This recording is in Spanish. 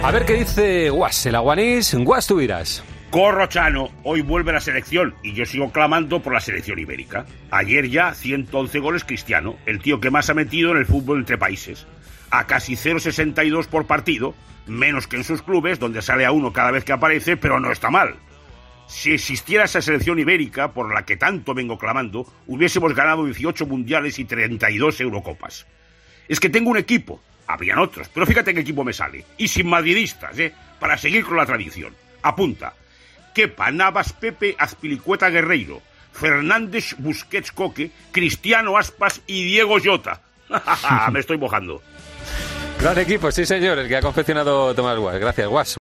A ver qué dice Guas, el aguanís. Guas, tú dirás. Corro, Chano, hoy vuelve la selección y yo sigo clamando por la selección ibérica. Ayer ya 111 goles Cristiano, el tío que más ha metido en el fútbol entre países. A casi 0,62 por partido, menos que en sus clubes, donde sale a uno cada vez que aparece, pero no está mal. Si existiera esa selección ibérica, por la que tanto vengo clamando, hubiésemos ganado 18 mundiales y 32 Eurocopas. Es que tengo un equipo, habrían otros, pero fíjate qué equipo me sale. Y sin madridistas, para seguir con la tradición. Apunta: Kepa, Navas, Pepe, Azpilicueta, Guerreiro, Fernández, Busquets, Coque, Cristiano, Aspas y Diego Jota. Me estoy mojando. Gran equipo, sí señor, el que ha confeccionado Tomás Guas. Gracias, Guas.